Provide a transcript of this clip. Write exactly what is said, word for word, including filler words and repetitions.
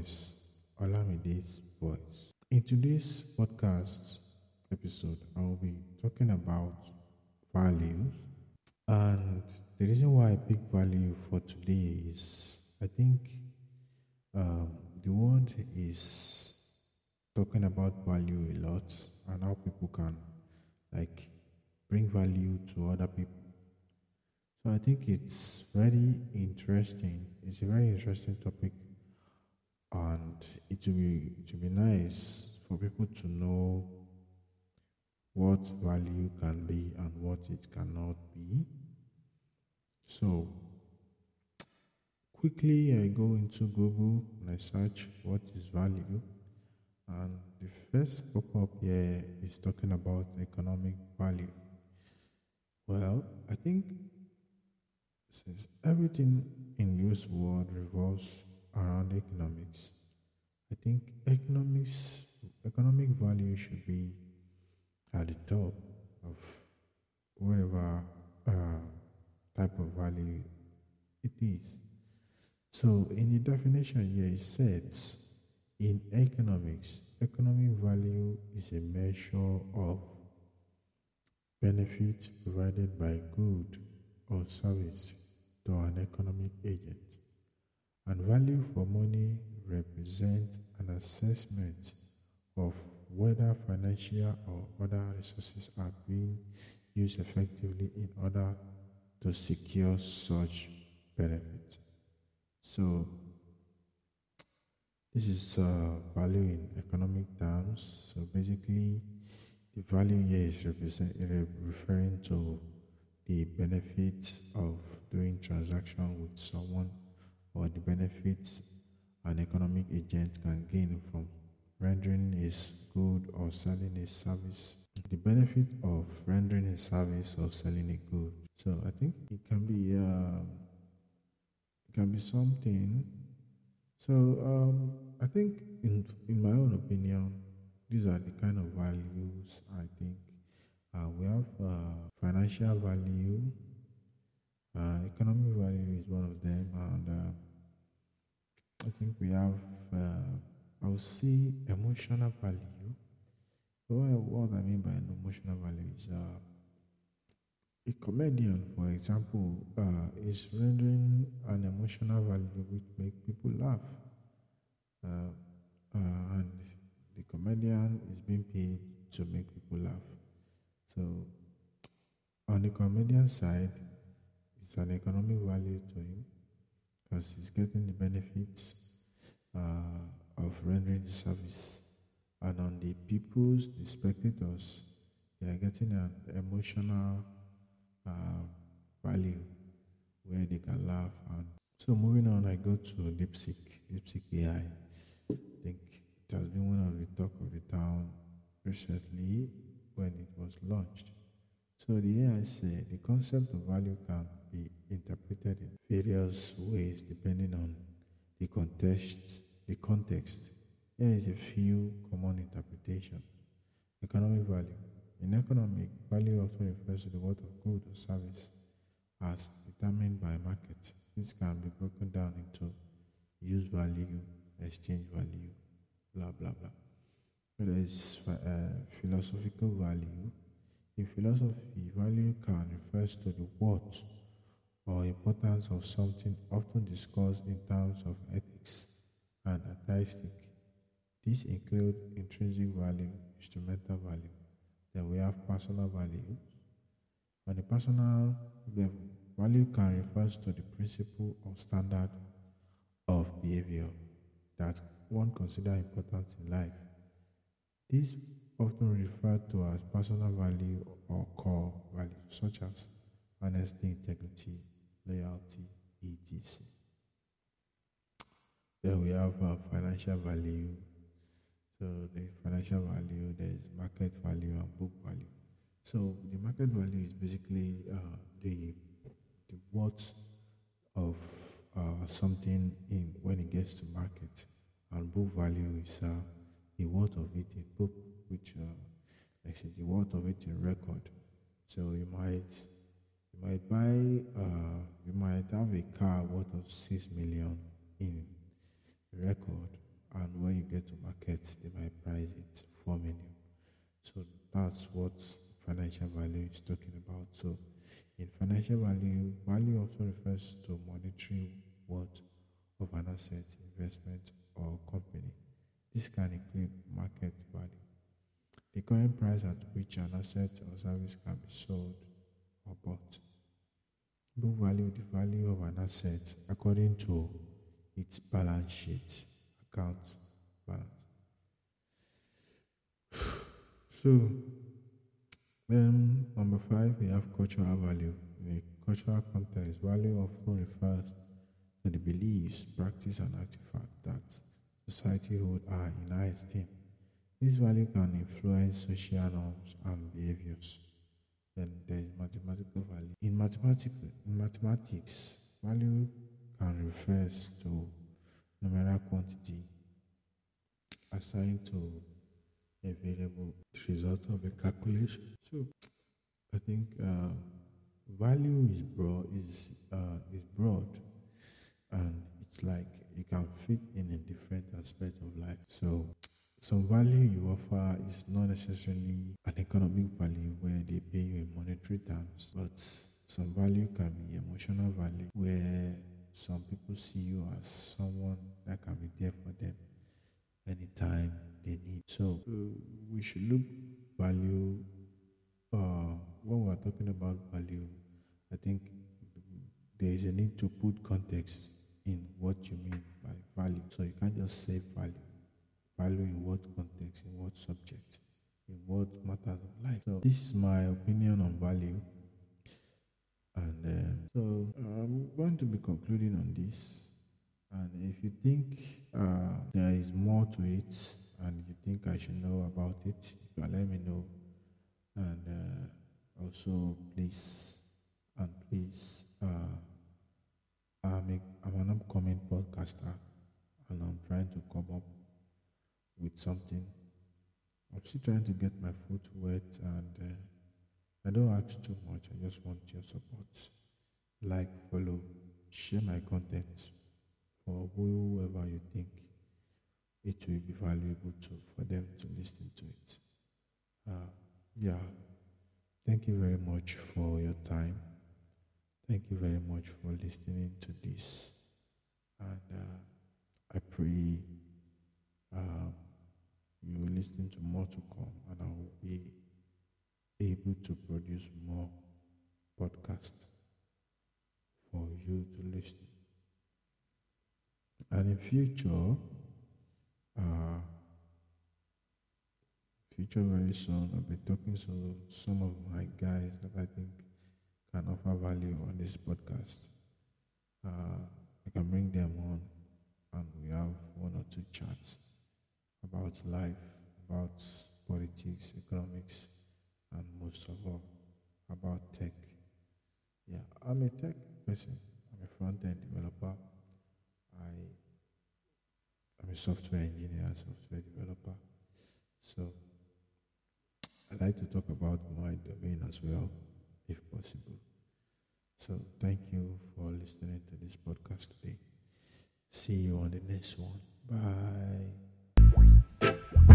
voice, Olamide's voice. In today's podcast episode, I will be talking about values. And the reason why I pick value for today is I think um, the world is talking about value a lot and how people can like bring value to other people. So I think it's very interesting. It's a very interesting topic, and it will be it will be nice for people to know what value can be and what it cannot be. So quickly, I go into Google and I search what is value, and the first pop up here is talking about economic value. Well, I think since everything in this world revolves around economics, I think economics economic value should be at the top of whatever uh, type of value it is. So, in the definition here, it says in economics, economic value is a measure of benefit provided by good or service to an economic agent. And value for money represents an assessment of whether financial or other resources are being used effectively in order to secure such benefit. So, this is uh, value in economic terms. So, basically, the value here is represent, referring to the benefits of doing transaction with someone or the benefits an economic agent can gain from rendering his good or selling a service. The benefit of rendering a service or selling a good. So I think it can be um, it can be something. So um, I think in in my own opinion, these are the kind of values I think uh, we have uh, financial value, uh, economic value is one of them, and uh, I think we have, uh, I would say, emotional value. So what, I- what I mean by an emotional value is uh, a comedian, for example, uh, is rendering an emotional value which make people laugh, uh, uh, and the comedian is being paid to make people laugh. So on the comedian side, it's an economic value to him because he's getting the benefits uh, of rendering the service. And on the people's, the spectators, they are getting an emotional uh, value where they can laugh. And so moving on, I go to DeepSeek, DeepSeek A I. I think it has been one of the talk of the town recently when it was launched. So the A I said the concept of value can be interpreted in various ways depending on the context. The context. Here is a few common interpretations. Economic value. In economic, value often refers to the worth of good or service as determined by markets. This can be broken down into use value, exchange value, blah blah blah. There is uh, philosophical value. In philosophy, value can refer to the worth or importance of something, often discussed in terms of ethics and atheistic. These include intrinsic value, instrumental value. Then we have personal value. On the personal level, value can refer to the principle or standard of behavior that one considers important in life. These often referred to as personal value or core value, such as honesty, integrity, loyalty, et cetera. Then we have uh, financial value. So the financial value, there is market value and book value. So the market value is basically uh, the the worth of uh, something in when it gets to market, and book value is uh, the worth of it in book, which uh, like I said, the worth of it in record. So you might you might buy uh, you might have a car worth of six million in record, and when you get to market, they might price it four million. So that's what financial value is talking about. So in financial value, value also refers to monetary worth of an asset, investment, or company. This can include market value, the current price at which an asset or service can be sold or bought. Book value, the value of an asset according to its balance sheet, account balance. So, then number five, we have cultural value. In a cultural context, value often refers to the beliefs, practice, and artifacts that society hold high in high esteem. This value can influence social norms and behaviors. Then there is mathematical value. In mathematics, in mathematics, value can refer to numerical quantity assigned to a variable result of a calculation. So I think uh, value is broad is uh, is broad, and it's like it can fit in a different aspect of life. So some value you offer is not necessarily an economic value where they pay you in monetary terms, but some value can be emotional value where some people see you as someone that can be there for them anytime they need. So uh, we should look value uh, when we're talking about value. I think there is a need to put context in what you mean by value. So you can't just say value. Value in what context, in what subject, in what matters of life. So this is my opinion on value. And uh, so I'm going to be concluding on this. And if you think uh, there is more to it and you think I should know about it, you can let me know. And uh, also, please, and please, uh, I'm, a, I'm an upcoming podcaster and I'm trying to come up with something. I'm still trying to get my foot wet, and uh, I don't ask too much. I just want your support. Like, follow, share my content for whoever you think it will be valuable to for them to listen to it. Uh, yeah, thank you very much for your time. Thank you very much for listening to this, and uh, I pray uh, you will listen to more to come, and I will be able to produce more podcasts for you to listen. And in future, uh, future very soon, I'll be talking to some of my guys that I think can offer value on this podcast. Uh, I can bring them on, and we have one or two chats about life, about politics, economics, and most of all, about tech. Yeah, I'm a tech person. I'm a front-end developer. I I'm a software engineer, software developer. So I like to talk about my domain as well, if possible. So thank you for listening to this podcast today. See you on the next one. Bye.